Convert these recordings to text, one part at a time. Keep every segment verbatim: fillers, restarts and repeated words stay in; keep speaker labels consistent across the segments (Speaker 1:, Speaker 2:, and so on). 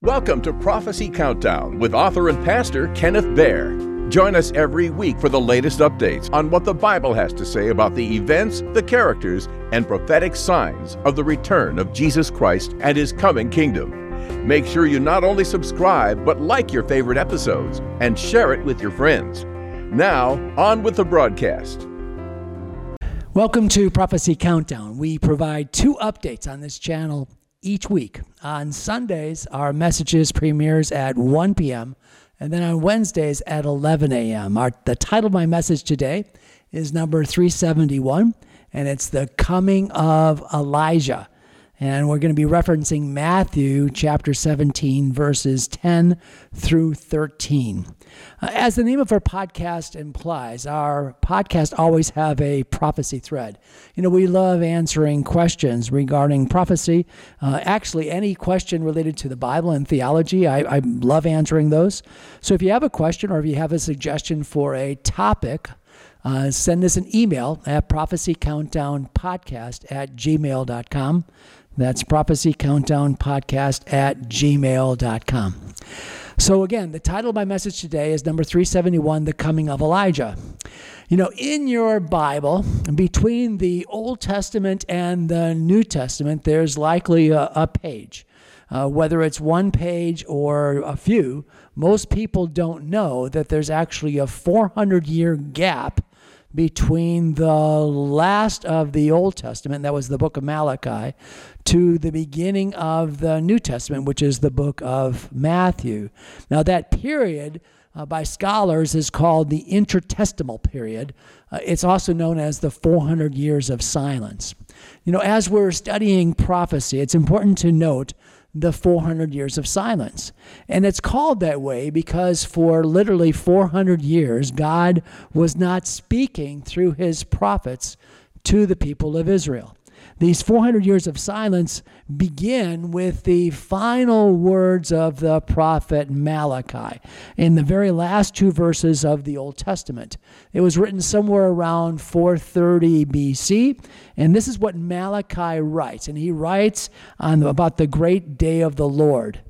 Speaker 1: Welcome to Prophecy Countdown with author and pastor Kenneth Baer. Join us every week for the latest updates on what the Bible has to say about the events, the characters, and prophetic signs of the return of Jesus Christ and His coming kingdom. Make sure you not only subscribe, but like your favorite episodes and share it with your friends. Now, on with the broadcast.
Speaker 2: Welcome to Prophecy Countdown. We provide two updates on this channel each week. On Sundays, our messages premieres at one p.m., and then on Wednesdays at eleven a.m. Our, the title of my message today is number three seventy-one, and it's The Coming of Elijah. And we're going to be referencing Matthew chapter seventeen, verses ten through thirteen. Uh, as the name of our podcast implies, our podcast always have a prophecy thread. You know, we love answering questions regarding prophecy. Uh, actually, any question related to the Bible and theology, I, I love answering those. So if you have a question or if you have a suggestion for a topic, Uh, send us an email at prophecycountdownpodcast at gmail dot com. That's prophecycountdownpodcast at gmail dot com. So again, the title of my message today is number three seventy-one, The Coming of Elijah. You know, in your Bible, between the Old Testament and the New Testament, there's likely a, a page. Uh, whether it's one page or a few, most people don't know that there's actually a four hundred year gap between the last of the Old Testament, that was the book of Malachi, to the beginning of the New Testament, which is the book of Matthew. Now that period uh, by scholars is called the intertestamental period. Uh, it's also known as the four hundred years of silence. You know, as we're studying prophecy, it's important to note the four hundred years of silence. And it's called that way because for literally four hundred years, God was not speaking through his prophets to the people of Israel. These four hundred years of silence begin with the final words of the prophet Malachi in the very last two verses of the Old Testament. It was written somewhere around four thirty B C, and this is what Malachi writes. And he writes on about the great day of the Lord.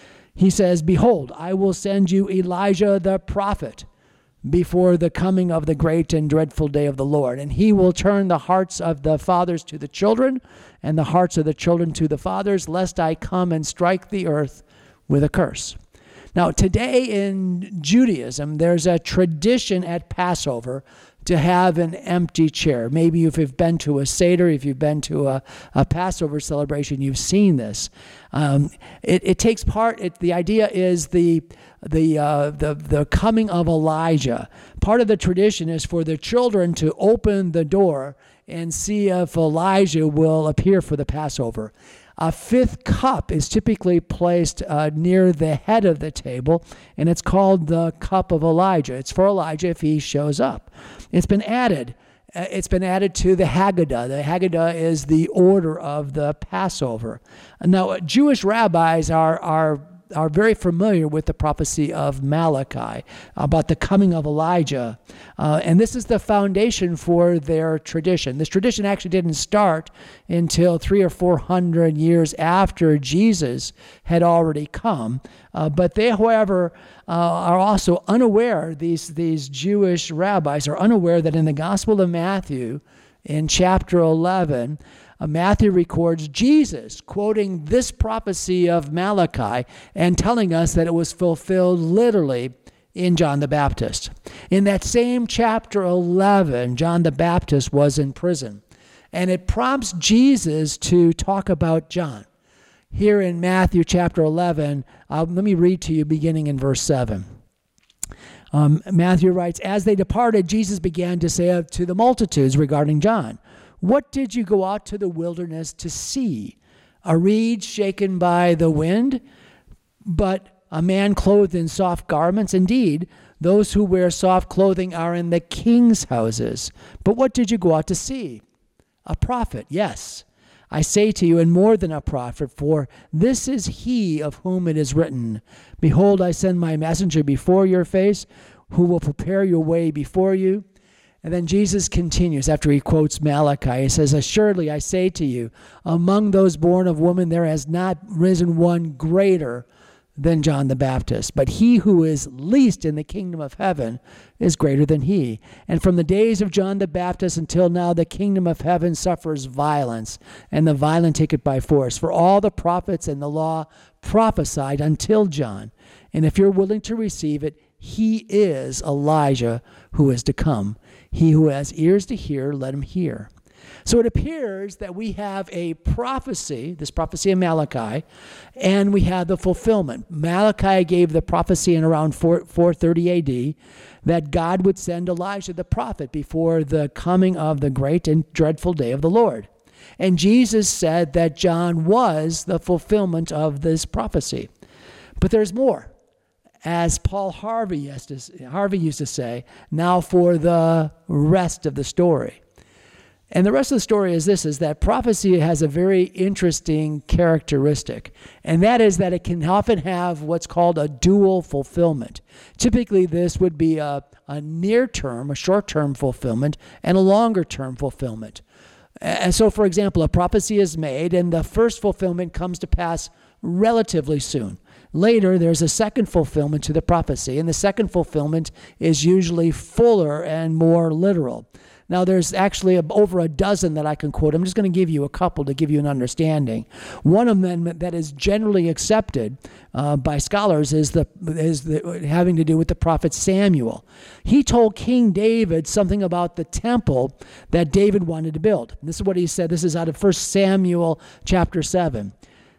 Speaker 2: He says, "Behold, I will send you Elijah the prophet before the coming of the great and dreadful day of the Lord. And he will turn the hearts of the fathers to the children, and the hearts of the children to the fathers, lest I come and strike the earth with a curse." Now, today in Judaism, there's a tradition at Passover to have an empty chair. Maybe if you've been to a Seder, if you've been to a, a Passover celebration, you've seen this. Um, it, it takes part, it, the idea is the the, uh, the the coming of Elijah. Part of the tradition is for the children to open the door and see if Elijah will appear for the Passover. A fifth cup is typically placed uh, near the head of the table, and it's called the cup of Elijah. It's for Elijah if he shows up. It's been added. Uh, it's been added to the Haggadah. The Haggadah is the order of the Passover. Now, Jewish rabbis are are are very familiar with the prophecy of Malachi about the coming of Elijah. Uh, and this is the foundation for their tradition. This tradition actually didn't start until three or four hundred years after Jesus had already come. Uh, but they, however, uh, are also unaware, these, these Jewish rabbis are unaware that in the Gospel of Matthew, in chapter eleven, Uh, Matthew records Jesus quoting this prophecy of Malachi and telling us that it was fulfilled literally in John the Baptist. In that same chapter eleven, John the Baptist was in prison, and it prompts Jesus to talk about John. Here in Matthew chapter eleven, uh, let me read to you beginning in verse seven. Um, Matthew writes, "As they departed, Jesus began to say to the multitudes regarding John, 'What did you go out to the wilderness to see? A reed shaken by the wind? But a man clothed in soft garments? Indeed, those who wear soft clothing are in the king's houses. But what did you go out to see? A prophet, yes. I say to you, and more than a prophet, for this is he of whom it is written, Behold, I send my messenger before your face, who will prepare your way before you.' And then Jesus continues after he quotes Malachi. He says, "Assuredly, I say to you, among those born of woman, there has not risen one greater than John the Baptist, but he who is least in the kingdom of heaven is greater than he. And from the days of John the Baptist until now, the kingdom of heaven suffers violence, and the violent take it by force. For all the prophets and the law prophesied until John. And if you're willing to receive it, he is Elijah who is to come. He who has ears to hear, let him hear. So it appears that we have a prophecy, this prophecy of Malachi, and we have the fulfillment. Malachi gave the prophecy in around four thirty A D that God would send Elijah the prophet before the coming of the great and dreadful day of the Lord. And Jesus said that John was the fulfillment of this prophecy. But there's more. As Paul Harvey used to, Harvey used to say, now for the rest of the story. And the rest of the story is this, is that prophecy has a very interesting characteristic, and that is that it can often have what's called a dual fulfillment. Typically, this would be a, a near-term, a short-term fulfillment, and a longer-term fulfillment. And so, for example, a prophecy is made, and the first fulfillment comes to pass relatively soon. Later, there's a second fulfillment to the prophecy, and the second fulfillment is usually fuller and more literal. Now, there's actually over a dozen that I can quote. I'm just going to give you a couple to give you an understanding. One of them that is generally accepted uh, by scholars is the is the, having to do with the prophet Samuel. He told King David something about the temple that David wanted to build. This is what he said. This is out of First Samuel chapter seven.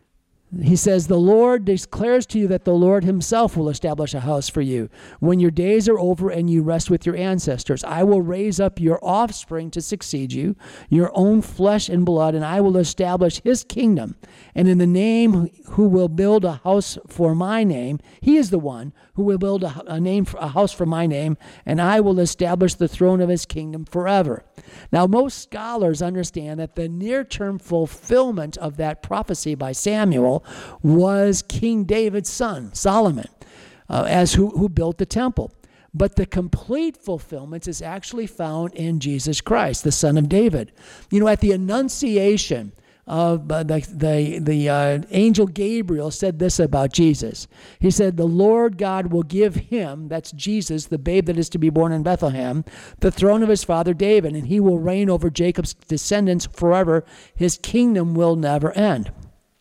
Speaker 2: He says, the Lord declares to you that the Lord himself will establish a house for you. When your days are over and you rest with your ancestors, I will raise up your offspring to succeed you, your own flesh and blood, and I will establish his kingdom. And in the name who will build a house for my name, he is the one who will build a, a name for, a house for my name, and I will establish the throne of his kingdom forever. Now, most scholars understand that the near-term fulfillment of that prophecy by Samuel was King David's son, Solomon, uh, as who, who built the temple. But the complete fulfillment is actually found in Jesus Christ, the Son of David. You know, at the Annunciation, of uh, the the, the uh, angel Gabriel said this about Jesus. He said, the Lord God will give him, that's Jesus, the babe that is to be born in Bethlehem, the throne of his father David, and he will reign over Jacob's descendants forever. His kingdom will never end.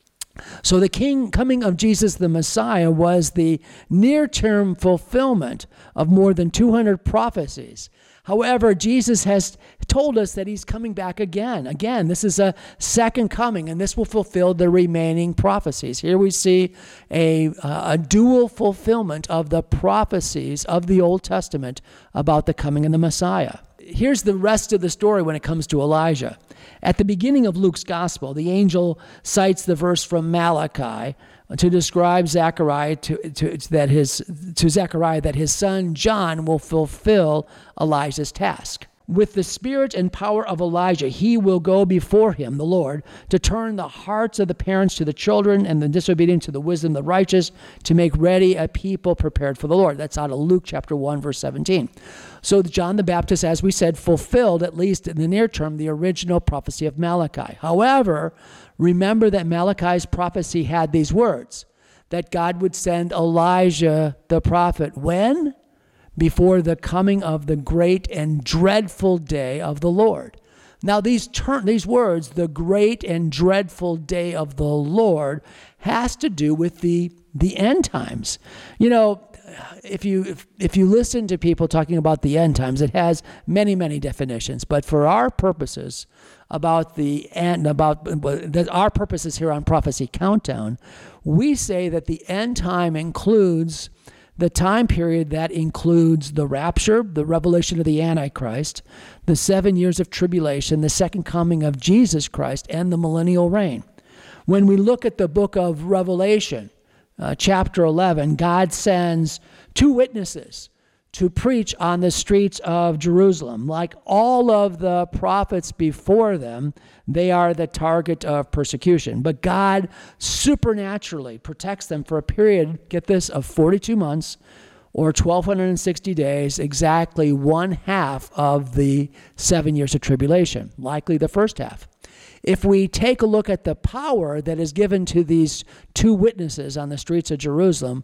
Speaker 2: So the king coming of Jesus the Messiah was the near-term fulfillment of more than two hundred prophecies. However, Jesus has told us that he's coming back again. Again, this is a second coming, and this will fulfill the remaining prophecies. Here we see a, a dual fulfillment of the prophecies of the Old Testament about the coming of the Messiah. Here's the rest of the story when it comes to Elijah. At the beginning of Luke's gospel, the angel cites the verse from Malachi to describe Zechariah to, to that his to Zechariah that his son John will fulfill Elijah's task. With the spirit and power of Elijah, he will go before him, the Lord, to turn the hearts of the parents to the children and the disobedient to the wisdom of the righteous, to make ready a people prepared for the Lord. That's out of Luke chapter one, verse seventeen. So John the Baptist, as we said, fulfilled, at least in the near term, the original prophecy of Malachi. However, remember that Malachi's prophecy had these words, that God would send Elijah the prophet. When? Before the coming of the great and dreadful day of the Lord. Now, these term, these words, the great and dreadful day of the Lord, has to do with the the end times. You know, if you if, if you listen to people talking about the end times, it has many, many definitions. But for our purposes, about the end, about our purposes here on Prophecy Countdown, we say that the end time includes the time period that includes the rapture, the revelation of the Antichrist, the seven years of tribulation, the second coming of Jesus Christ, and the millennial reign. When we look at the book of Revelation, uh, chapter eleven, God sends two witnesses to preach on the streets of Jerusalem. Like all of the prophets before them, they are the target of persecution. But God supernaturally protects them for a period, get this, of forty-two months or twelve sixty days, exactly one half of the seven years of tribulation, likely the first half. If we take a look at the power that is given to these two witnesses on the streets of Jerusalem,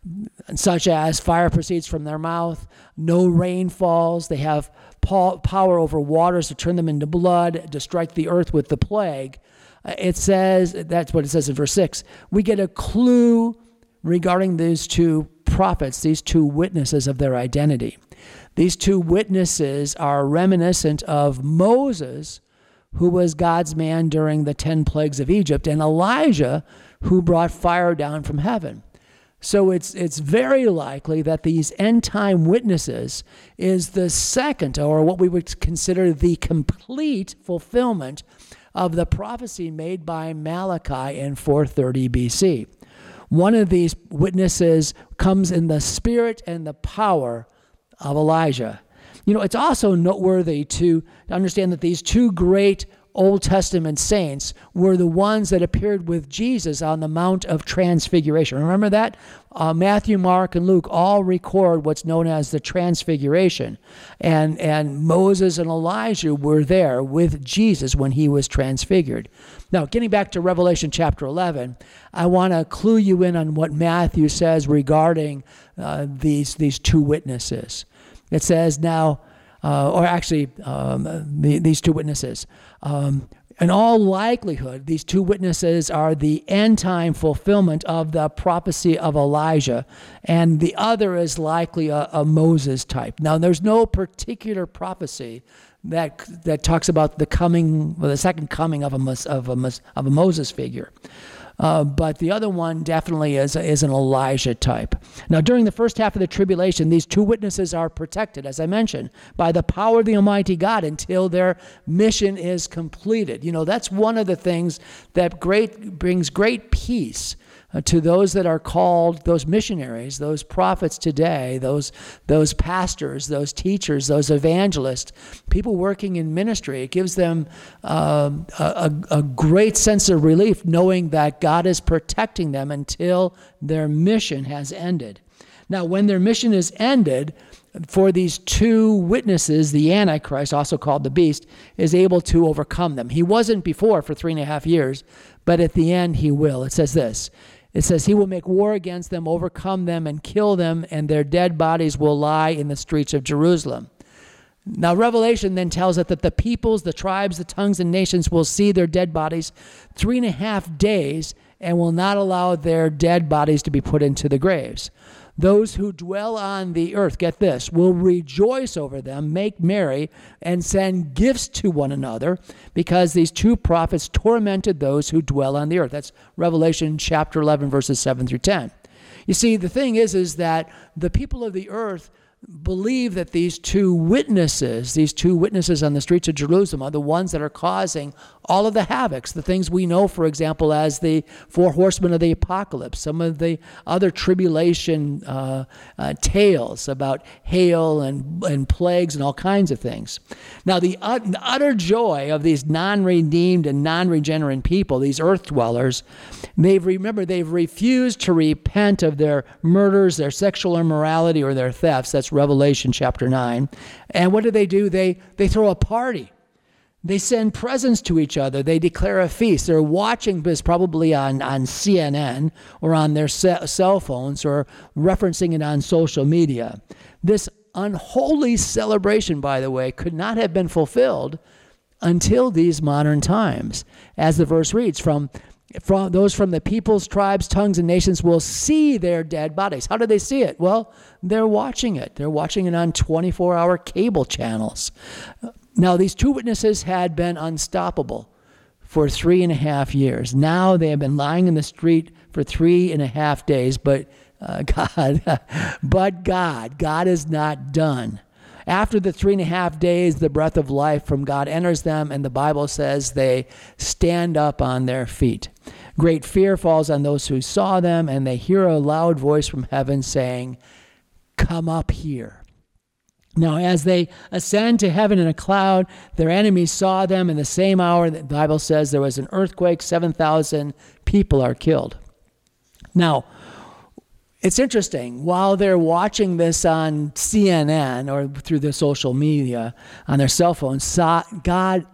Speaker 2: such as fire proceeds from their mouth, no rain falls, they have power over waters to turn them into blood, to strike the earth with the plague, it says, that's what it says in verse six, we get a clue regarding these two prophets, these two witnesses of their identity. These two witnesses are reminiscent of Moses, who was God's man during the ten plagues of Egypt, and Elijah, who brought fire down from heaven. So it's it's very likely that these end-time witnesses is the second, or what we would consider the complete fulfillment of the prophecy made by Malachi in four thirty B C. One of these witnesses comes in the spirit and the power of Elijah. You know, it's also noteworthy to understand that these two great Old Testament saints were the ones that appeared with Jesus on the Mount of Transfiguration. Remember that? Uh, Matthew, Mark, and Luke all record what's known as the Transfiguration. And, and Moses and Elijah were there with Jesus when he was transfigured. Now, getting back to Revelation chapter eleven, I want to clue you in on what Matthew says regarding uh, these, these two witnesses. It says now, uh, or actually um, the, these two witnesses, um, in all likelihood, these two witnesses are the end-time fulfillment of the prophecy of Elijah, and the other is likely a, a Moses type. Now, there's no particular prophecy that that talks about the coming, well, the second coming of a of a of a Moses figure. Uh, but the other one definitely is, is an Elijah type. Now, during the first half of the tribulation, these two witnesses are protected, as I mentioned, by the power of the Almighty God until their mission is completed. You know, that's one of the things that great brings great peace uh, to those that are called, those missionaries, those prophets today, those those pastors, those teachers, those evangelists, people working in ministry. It gives them um, a, a great sense of relief knowing that God is protecting them until their mission has ended. Now, when their mission is ended, for these two witnesses, the Antichrist, also called the beast, is able to overcome them. He wasn't before for three and a half years, but at the end he will. It says this. It says, he will make war against them, overcome them, and kill them, and their dead bodies will lie in the streets of Jerusalem. Now, Revelation then tells us that the peoples, the tribes, the tongues, and nations will see their dead bodies three and a half days and will not allow their dead bodies to be put into the graves. Those who dwell on the earth, get this, will rejoice over them, make merry, and send gifts to one another, because these two prophets tormented those who dwell on the earth. That's Revelation chapter eleven, verses seven through ten. You see, the thing is, is that the people of the earth believe that these two witnesses, these two witnesses on the streets of Jerusalem are the ones that are causing all of the havocs, the things we know, for example, as the four horsemen of the apocalypse, some of the other tribulation uh, uh, tales about hail and, and plagues and all kinds of things. Now, the, uh, the utter joy of these non-redeemed and non-regenerate people, these earth dwellers, they've, remember, they've refused to repent of their murders, their sexual immorality, or their thefts. That's Revelation chapter nine. And what do they do? They they throw a party. They send presents to each other. They declare a feast. They're watching this probably on, on C N N or on their cell phones or referencing it on social media. This unholy celebration, by the way, could not have been fulfilled until these modern times. As the verse reads, from From those from the peoples, tribes, tongues, and nations will see their dead bodies. How do they see it? Well, they're watching it. They're watching it on twenty-four hour cable channels. Now, these two witnesses had been unstoppable for three and a half years. Now they have been lying in the street for three and a half days, but uh, God, but God, God is not done. After the three and a half days, the breath of life from God enters them, and the Bible says they stand up on their feet. Great fear falls on those who saw them, and they hear a loud voice from heaven saying, "Come up here." Now, as they ascend to heaven in a cloud, their enemies saw them in the same hour. The Bible says there was an earthquake, seven thousand people are killed. Now, it's interesting. While they're watching this on C N N or through their social media, on their cell phones, God acts.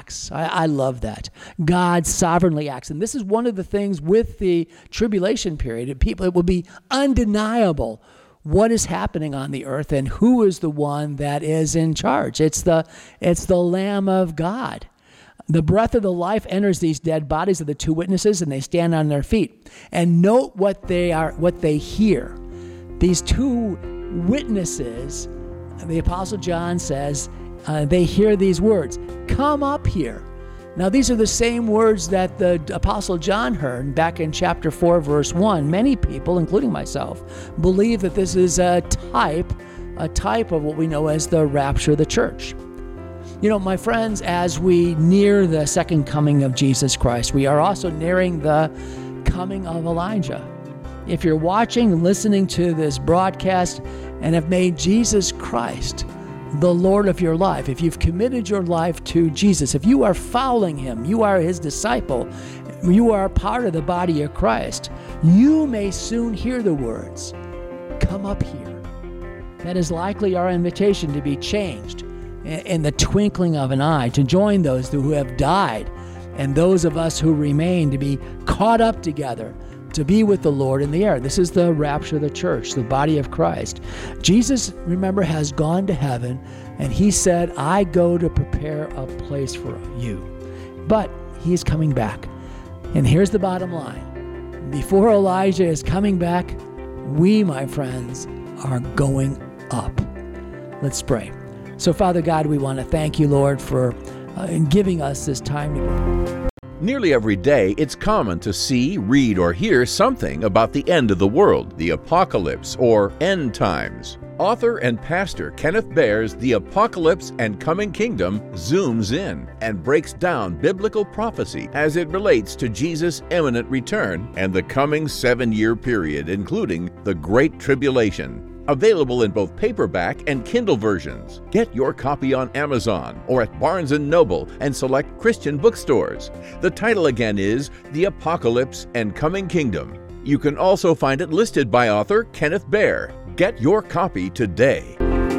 Speaker 2: acts. I, I love that. God sovereignly acts. And this is one of the things with the tribulation period. People, it will be undeniable what is happening on the earth and who is the one that is in charge. It's the, it's the Lamb of God. The breath of the life enters these dead bodies of the two witnesses, and they stand on their feet. And note what they are, what they hear. These two witnesses, the Apostle John says, uh, they hear these words, "Come up here." Now, these are the same words that the Apostle John heard back in chapter four, verse one. Many people, including myself, believe that this is a type, a type of what we know as the rapture of the church. You know, my friends, as we near the second coming of Jesus Christ, we are also nearing the coming of Elijah. If you're watching and listening to this broadcast and have made Jesus Christ the Lord of your life, if you've committed your life to Jesus, if you are following him, you are his disciple, you are part of the body of Christ, you may soon hear the words, "Come up here." That is likely our invitation to be changed in the twinkling of an eye, to join those who have died and those of us who remain to be caught up together, to be with the Lord in the air. This is the rapture of the church, the body of Christ. Jesus, remember, has gone to heaven, and he said, "I go to prepare a place for you." But he is coming back. And here's the bottom line. Before Elijah is coming back, we, my friends, are going up. Let's pray. So, Father God, we want to thank you, Lord, for uh, giving us this time to
Speaker 1: Nearly every day, it's common to see, read, or hear something about the end of the world, the apocalypse, or end times. Author and pastor Kenneth Baer's The Apocalypse and Coming Kingdom zooms in and breaks down biblical prophecy as it relates to Jesus' imminent return and the coming seven-year period, including the Great Tribulation. Available in both paperback and Kindle versions. Get your copy on Amazon or at Barnes and Noble and select Christian bookstores. The title again is The Apocalypse and Coming Kingdom. You can also find it listed by author Kenneth Baer. Get your copy today.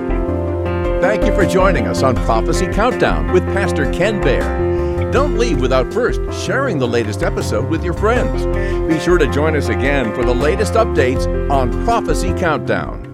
Speaker 1: Thank you for joining us on Prophecy Countdown with Pastor Ken Baer. Don't leave without first sharing the latest episode with your friends. Be sure to join us again for the latest updates on Prophecy Countdown.